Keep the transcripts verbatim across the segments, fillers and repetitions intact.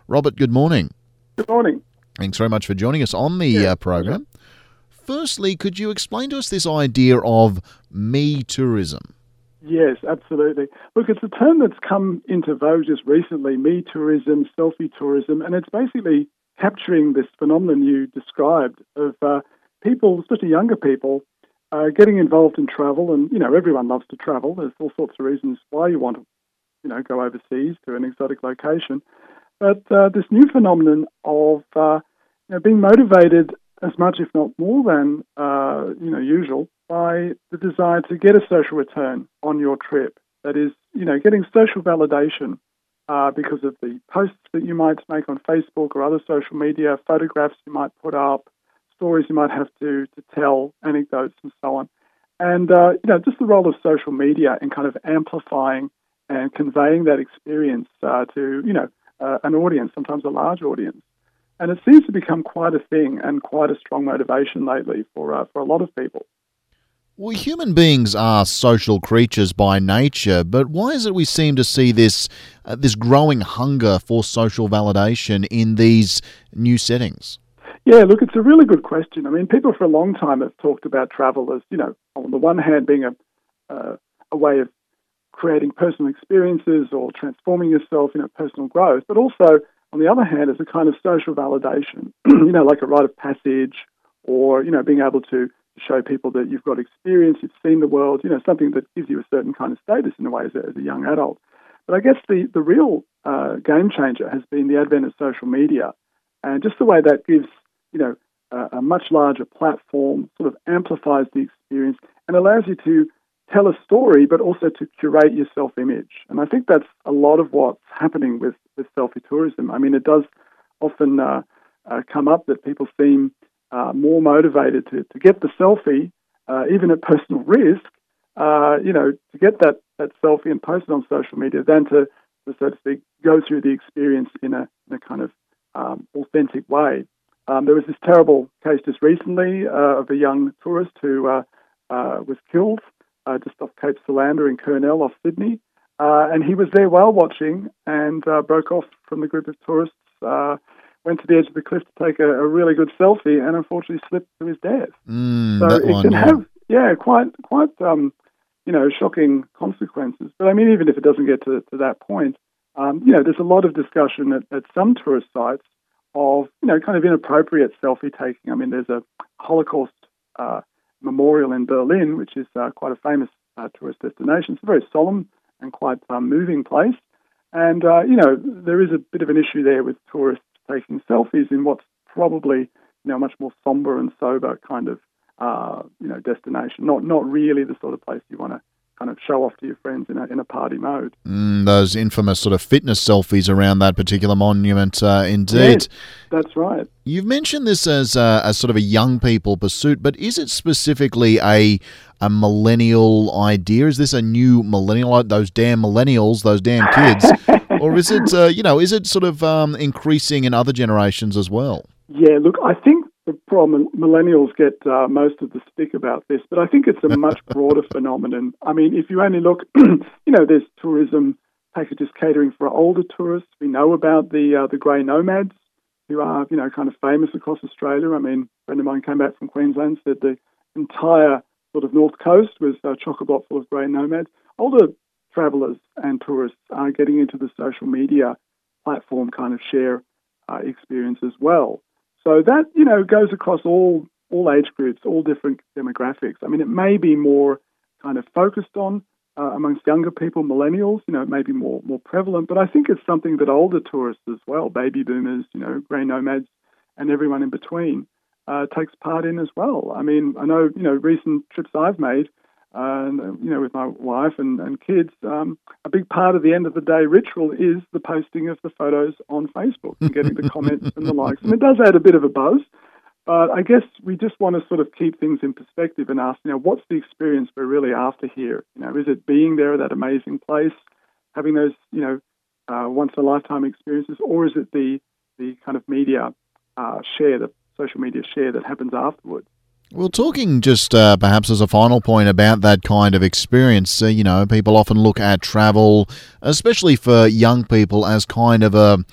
Robert, good morning. Good morning. Thanks very much for joining us on the Yeah, uh, program. Firstly, could you explain to us this idea of me tourism? Yes, absolutely. Look, it's a term that's come into vogue just recently, me tourism, selfie tourism, and it's basically capturing this phenomenon you described of uh, people, especially younger people, uh, getting involved in travel. And, you know, everyone loves to travel. There's all sorts of reasons why you want to, you know, go overseas to an exotic location. But uh, this new phenomenon of, uh, you know, being motivated as much, if not more than, uh, you know, usual, by the desire to get a social return on your trip. That is, you know, getting social validation uh, because of the posts that you might make on Facebook or other social media, photographs you might put up, stories you might have to, to tell, anecdotes and so on. And, uh, you know, just the role of social media in kind of amplifying and conveying that experience uh, to, you know, uh, an audience, sometimes a large audience. And it seems to become quite a thing and quite a strong motivation lately for uh, for a lot of people. Well, human beings are social creatures by nature, but why is it we seem to see this uh, this growing hunger for social validation in these new settings? Yeah, look, it's a really good question. I mean, people for a long time have talked about travel as, you know, on the one hand being a uh, a way of creating personal experiences or transforming yourself, you know, personal growth, but also on the other hand as a kind of social validation, you know, like a rite of passage or, you know, being able to show people that you've got experience, you've seen the world, you know, something that gives you a certain kind of status in a way as a, as a young adult. But I guess the, the real uh, game changer has been the advent of social media and just the way that gives, you know, a, a much larger platform, sort of amplifies the experience and allows you to tell a story, but also to curate your self-image. And I think that's a lot of what's happening with, with selfie tourism. I mean, it does often uh, uh, come up that people seem uh, more motivated to, to get the selfie, uh, even at personal risk, uh, you know, to get that, that selfie and post it on social media than to, so to speak, go through the experience in a, in a kind of um, authentic way. Um, there was this terrible case just recently uh, of a young tourist who uh, uh, was killed Uh, just off Cape Solander in Kurnell off Sydney. Uh, and he was there whale watching and uh, broke off from the group of tourists, uh, went to the edge of the cliff to take a, a really good selfie and unfortunately slipped to his death. Mm, so that it one, can yeah. have, yeah, quite, quite um, you know, shocking consequences. But I mean, even if it doesn't get to, to that point, um, you know, there's a lot of discussion at, at some tourist sites of, you know, kind of inappropriate selfie taking. I mean, there's a Holocaust uh memorial in Berlin, which is uh, quite a famous uh, tourist destination. It's a very solemn and quite um, moving place. And, uh, you know, there is a bit of an issue there with tourists taking selfies in what's probably, you know, much more somber and sober kind of, uh, you know, destination. Not not really the sort of place you want to kind of show off to your friends in a, in a party mode. Mm, those infamous sort of fitness selfies around that particular monument, uh, indeed. Yes, that's right. You've mentioned this as a, as sort of a young people pursuit, but is it specifically a a millennial idea? Is this a new millennial, those damn millennials, those damn kids, or is it uh, you know is it sort of um, increasing in other generations as well? Yeah, look, I think the problem, millennials get uh, most of the stick about this, but I think it's a much broader phenomenon. I mean, if you only look, you know, there's tourism packages catering for older tourists. We know about the uh, the grey nomads who are, you know, kind of famous across Australia. I mean, a friend of mine came back from Queensland, said the entire sort of north coast was uh, chock-a-block full of grey nomads. Older travellers and tourists are getting into the social media platform kind of share uh, experience as well. So that, you know, goes across all all age groups, all different demographics. I mean, it may be more kind of focused on uh, amongst younger people, millennials, you know, it may be more more prevalent, but I think it's something that older tourists as well, baby boomers, you know, grey nomads, and everyone in between uh, takes part in as well. I mean, I know, you know, recent trips I've made, uh, you know, with my wife and, and kids, um, a big part of the end of the day ritual is the posting of the photos on Facebook and getting the comments and the likes. And it does add a bit of a buzz, but I guess we just want to sort of keep things in perspective and ask, you know, what's the experience we're really after here? You know, is it being there at that amazing place, having those, you know, uh, once-in-a-lifetime experiences, or is it the, the kind of media uh, share, the social media share that happens afterwards? Well, talking just uh, perhaps as a final point about that kind of experience, uh, you know, people often look at travel, especially for young people, as kind of a,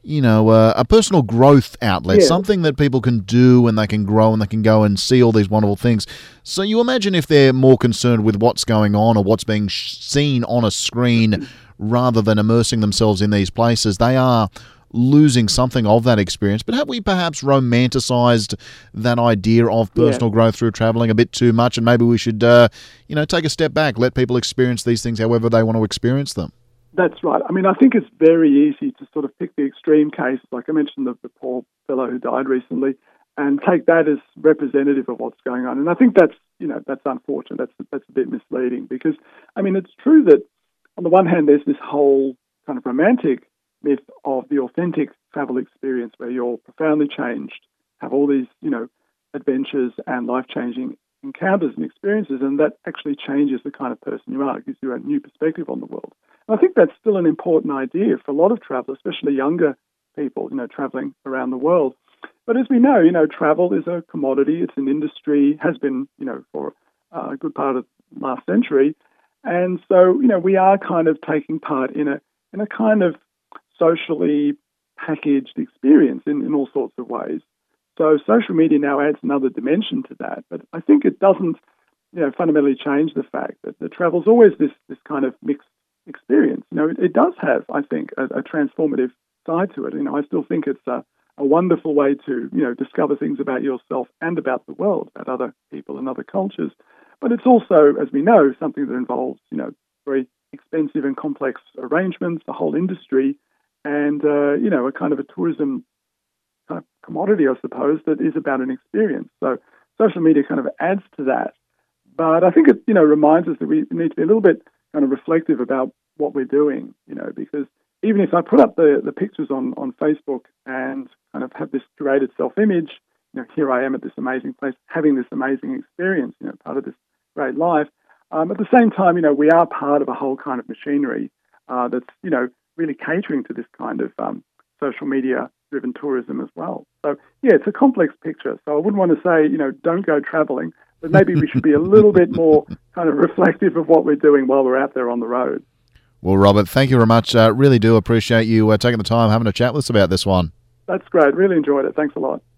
you know, uh, a personal growth outlet, Yeah. something that people can do and they can grow and they can go and see all these wonderful things. So you imagine if they're more concerned with what's going on or what's being sh- seen on a screen rather than immersing themselves in these places, they are losing something of that experience. But have we perhaps romanticized that idea of personal Yeah. growth through traveling a bit too much? And maybe we should, uh, you know, take a step back, let people experience these things however they want to experience them. That's right. I mean, I think it's very easy to sort of pick the extreme cases, like I mentioned, the, the poor fellow who died recently, and take that as representative of what's going on. And I think that's, you know, that's unfortunate. That's that's a bit misleading because, I mean, it's true that on the one hand, there's this whole kind of romantic myth of the authentic travel experience where you're profoundly changed, have all these, you know, adventures and life-changing encounters and experiences, and that actually changes the kind of person you are. It gives you a new perspective on the world. And I think that's still an important idea for a lot of travelers, especially younger people, you know, traveling around the world. But as we know, you know, travel is a commodity. It's an industry, has been, you know, for a good part of last century. And so, you know, we are kind of taking part in a in a kind of socially packaged experience in, in all sorts of ways. So social media now adds another dimension to that. But I think it doesn't, you know, fundamentally change the fact that the travel's always this this kind of mixed experience. You know, it, it does have, I think, a, a transformative side to it. You know, I still think it's a, a wonderful way to, you know, discover things about yourself and about the world, about other people and other cultures. But it's also, as we know, something that involves, you know, very expensive and complex arrangements, the whole industry, and, uh, you know, a kind of a tourism kind of commodity, I suppose, that is about an experience. So social media kind of adds to that. But I think it, you know, reminds us that we need to be a little bit kind of reflective about what we're doing, you know, because even if I put up the, the pictures on, on Facebook and kind of have this curated self-image, you know, here I am at this amazing place, having this amazing experience, you know, part of this great life. Um, at the same time, you know, we are part of a whole kind of machinery uh, that's, you know, really catering to this kind of um, social media-driven tourism as well. So, yeah, it's a complex picture. So I wouldn't want to say, you know, don't go traveling, but maybe we should be a little bit more kind of reflective of what we're doing while we're out there on the road. Well, Robert, thank you very much. Uh, really do appreciate you uh, taking the time having a chat with us about this one. That's great. Really enjoyed it. Thanks a lot.